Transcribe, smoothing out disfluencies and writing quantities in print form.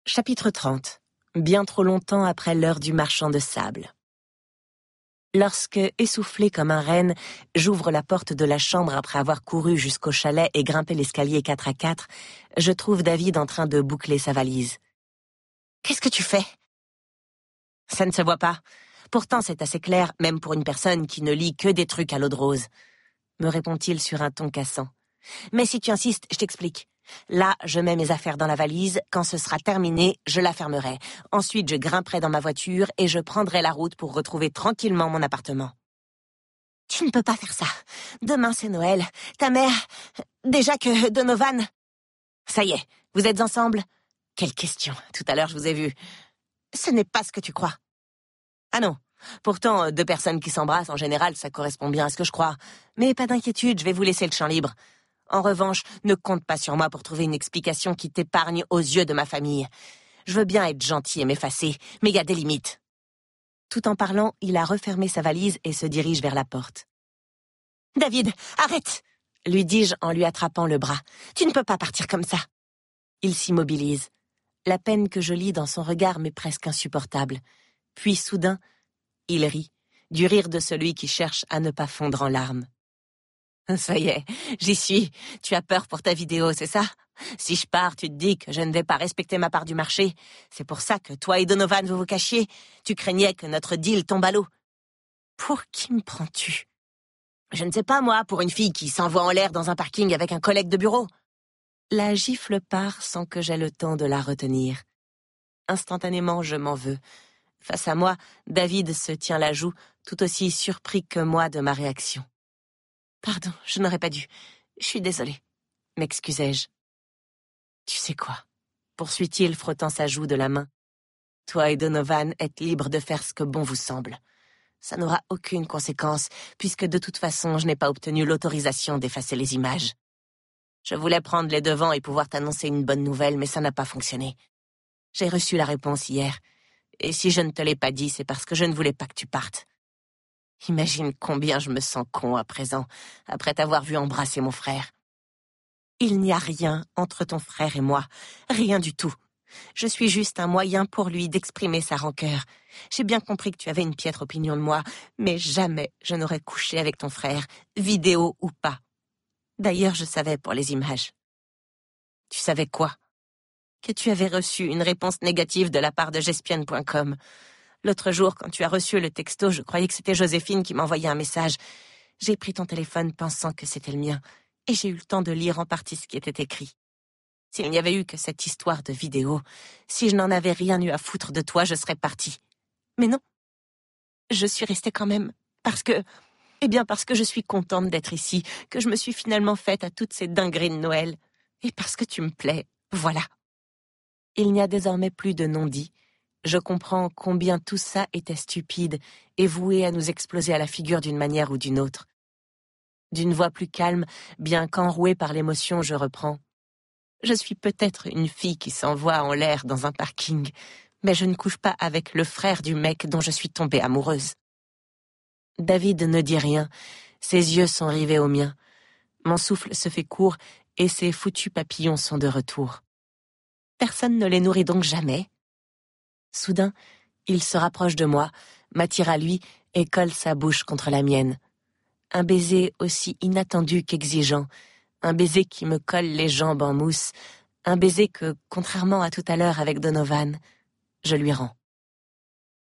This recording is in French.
Chapitre 30. Bien trop longtemps après l'heure du marchand de sable. Lorsque, essoufflé comme un renne, j'ouvre la porte de la chambre après avoir couru jusqu'au chalet et grimpé l'escalier 4 à 4, je trouve David en train de boucler sa valise. « Qu'est-ce que tu fais ?» ?»« Ça ne se voit pas. Pourtant, c'est assez clair, même pour une personne qui ne lit que des trucs à l'eau de rose. » me répond-il sur un ton cassant. « Mais si tu insistes, je t'explique. Là, je mets mes affaires dans la valise. Quand ce sera terminé, je la fermerai. Ensuite, je grimperai dans ma voiture et je prendrai la route pour retrouver tranquillement mon appartement. » « Tu ne peux pas faire ça. Demain, c'est Noël. Ta mère... Déjà que Donovan... » « Ça y est, vous êtes ensemble ? » ?»« Quelle question. Tout à l'heure, je vous ai vu. »« Ce n'est pas ce que tu crois. » »« Ah non. Pourtant, deux personnes qui s'embrassent, en général, ça correspond bien à ce que je crois. Mais pas d'inquiétude, je vais vous laisser le champ libre. En revanche, ne compte pas sur moi pour trouver une explication qui t'épargne aux yeux de ma famille. Je veux bien être gentil et m'effacer, mais il y a des limites. » Tout en parlant, il a refermé sa valise et se dirige vers la porte. « David, arrête !» lui dis-je en lui attrapant le bras. « Tu ne peux pas partir comme ça. » Il s'immobilise. La peine que je lis dans son regard m'est presque insupportable. Puis soudain, il rit, du rire de celui qui cherche à ne pas fondre en larmes. « Ça y est, j'y suis. Tu as peur pour ta vidéo, c'est ça ? Si je pars, tu te dis que je ne vais pas respecter ma part du marché. C'est pour ça que toi et Donovan vous cachiez. Tu craignais que notre deal tombe à l'eau. » « Pour qui me prends-tu ? » ?»« Je ne sais pas, moi, pour une fille qui s'envoie en l'air dans un parking avec un collègue de bureau. » La gifle part sans que j'aie le temps de la retenir. Instantanément, je m'en veux. Face à moi, David se tient la joue, tout aussi surpris que moi de ma réaction. « Pardon, je n'aurais pas dû. Je suis désolée. » m'excusai-je. « Tu sais quoi ? » poursuit-il, frottant sa joue de la main. « Toi et Donovan êtes libres de faire ce que bon vous semble. Ça n'aura aucune conséquence, puisque de toute façon, je n'ai pas obtenu l'autorisation d'effacer les images. Je voulais prendre les devants et pouvoir t'annoncer une bonne nouvelle, mais ça n'a pas fonctionné. J'ai reçu la réponse hier, et si je ne te l'ai pas dit, c'est parce que je ne voulais pas que tu partes. Imagine combien je me sens con à présent, après t'avoir vu embrasser mon frère. Il n'y a rien entre ton frère et moi, rien du tout. Je suis juste un moyen pour lui d'exprimer sa rancœur. J'ai bien compris que tu avais une piètre opinion de moi, mais jamais je n'aurais couché avec ton frère, vidéo ou pas. D'ailleurs, je savais pour les images. Tu savais quoi ? Que tu avais reçu une réponse négative de la part de Gespionne.com. L'autre jour, quand tu as reçu le texto, je croyais que c'était Joséphine qui m'envoyait un message. J'ai pris ton téléphone pensant que c'était le mien, et j'ai eu le temps de lire en partie ce qui était écrit. S'il n'y avait eu que cette histoire de vidéo, si je n'en avais rien eu à foutre de toi, je serais partie. Mais non. Je suis restée quand même, parce que je suis contente d'être ici, que je me suis finalement faite à toutes ces dingueries de Noël. Et parce que tu me plais, voilà. Il n'y a désormais plus de non-dit. Je comprends combien tout ça était stupide et voué à nous exploser à la figure d'une manière ou d'une autre. D'une voix plus calme, bien qu'enrouée par l'émotion, je reprends. Je suis peut-être une fille qui s'envoie en l'air dans un parking, mais je ne couche pas avec le frère du mec dont je suis tombée amoureuse. David ne dit rien, ses yeux sont rivés aux miens. Mon souffle se fait court et ces foutus papillons sont de retour. Personne ne les nourrit donc jamais. Soudain, il se rapproche de moi, m'attire à lui et colle sa bouche contre la mienne. Un baiser aussi inattendu qu'exigeant, un baiser qui me colle les jambes en mousse, un baiser que, contrairement à tout à l'heure avec Donovan, je lui rends.